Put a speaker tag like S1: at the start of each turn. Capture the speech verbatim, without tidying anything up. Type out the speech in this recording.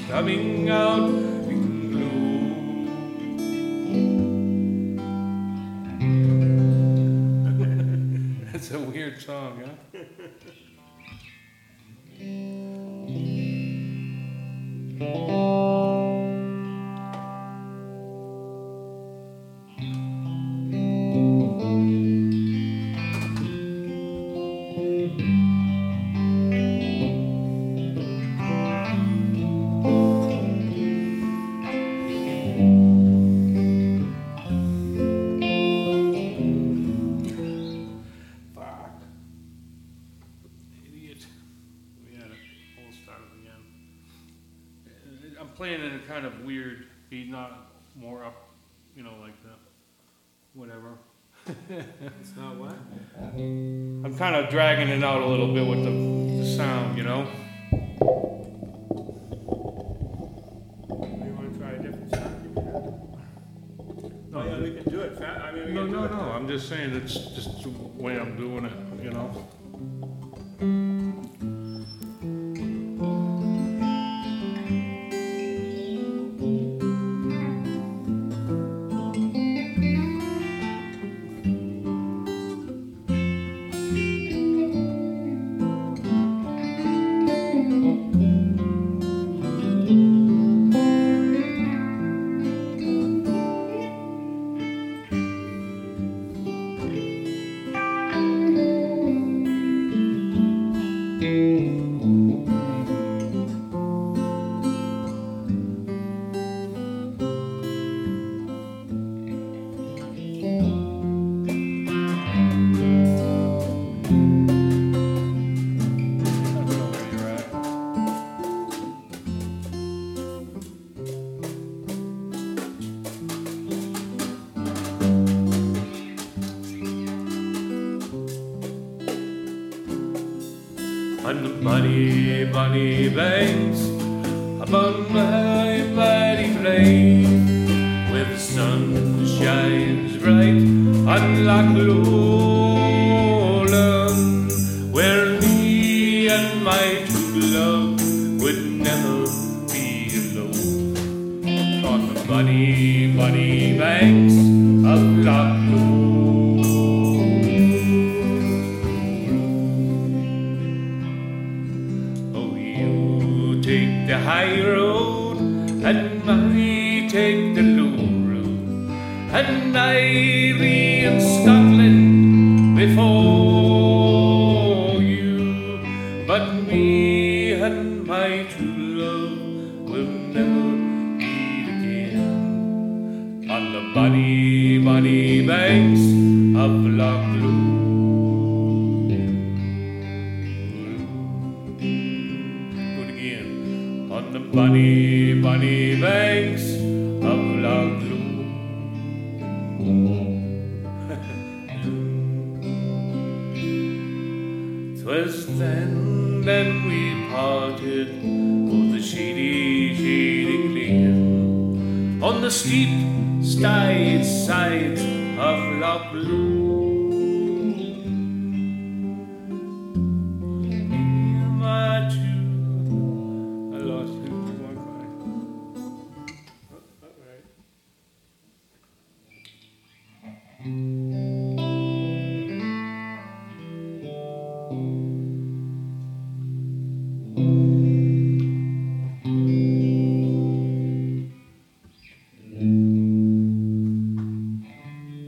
S1: coming out in gloom. That's a weird song, huh? Playing in a kind of weird beat, not more up, you know, like that. Whatever.
S2: It's not what?
S1: I'm kind of dragging it out a little bit with the, the sound, you know.
S2: You want to try a different sound? No, oh, yeah, we can do it. I mean, we
S1: no,
S2: can
S1: no,
S2: do
S1: no.
S2: It.
S1: I'm just saying it's just the way I'm doing it, you know. On the bunny, bunny banks, upon my mighty plain, where the sun shines bright on Loch Lowland, where me and my true love would never be alone. On the bunny, bunny banks of Loch Lowland. Take the high road, and I take the low road, and I be in Scotland before you. But me and my true love will never meet again on the bonny, bonny banks of Loch Lowland. On the bunny, bunny banks of Loch Lowland. 'Twas then that we parted for the shady, shady glen, on the steep, steep sides of Loch Lowland.